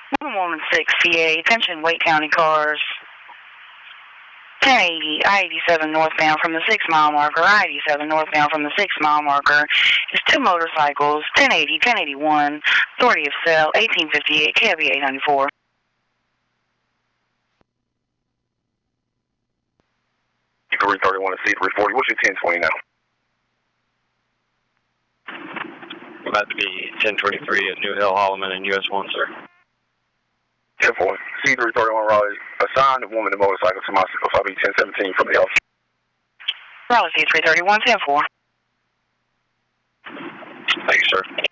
116 PA, attention Wake County cars. 1080, I-87 northbound from the 6 mile marker, I-87 northbound from the 6 mile marker. It's two motorcycles, 1080, 1081, authority of sale, 1858, KW 894. C331 to C340, what's your 1020 now? About to be 1023 at New Hill, Holloman, and US 1, sir. 10-4. C331 Raleigh, assigned a woman to motorcycle to my 5B 1017 from the office. Raleigh C331, 10-4. Thank you, sir.